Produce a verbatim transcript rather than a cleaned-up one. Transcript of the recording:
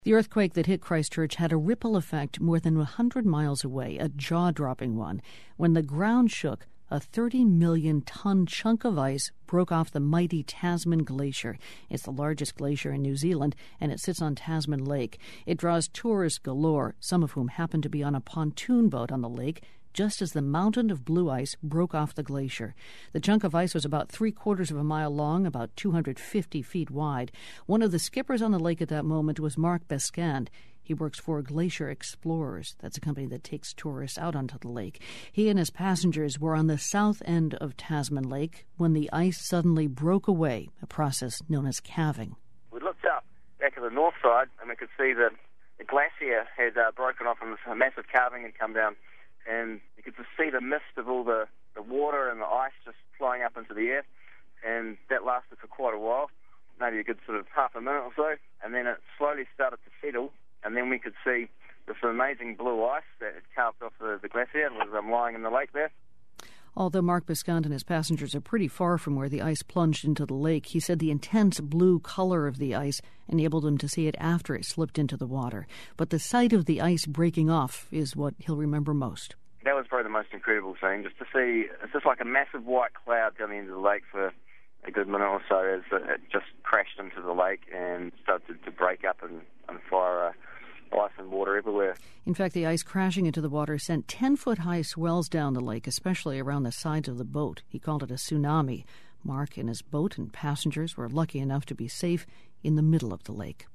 The earthquake that hit Christchurch had a ripple effect more than one hundred miles away, a jaw-dropping one. When the ground shook, a thirty million ton chunk of ice broke off the mighty Tasman Glacier. It's the largest glacier in New Zealand, and it sits on Tasman Lake. It draws tourists galore, some of whom happen to be on a pontoon boat on the lake, just as the mountain of blue ice broke off the glacier. The chunk of ice was about three-quarters of a mile long, about two hundred fifty feet wide. One of the skippers on the lake at that moment was Mark Bescand. He works for Glacier Explorers. That's a company that takes tourists out onto the lake. He and his passengers were on the south end of Tasman Lake when the ice suddenly broke away, a process known as calving. We looked up back at the north side, and we could see that the glacier had uh, broken off and a massive calving had come down. And you could just see the mist of all the, the water and the ice just flying up into the air. And that lasted for quite a while, maybe a good sort of half a minute or so. And then it slowly started to settle. And then we could see this amazing blue ice that had carved off the, the glacier and was um, lying in the lake there. Although Mark Bescand and his passengers are pretty far from where the ice plunged into the lake, he said the intense blue color of the ice enabled him to see it after it slipped into the water. But the sight of the ice breaking off is what he'll remember most. That was probably the most incredible thing, just to see. It's just like a massive white cloud coming into the lake for a good minute or so as it just crashed into the lake and started to break up and, and fire uh, ice and water everywhere. In fact, the ice crashing into the water sent ten-foot-high swells down the lake, especially around the sides of the boat. He called it a tsunami. Mark and his boat and passengers were lucky enough to be safe in the middle of the lake.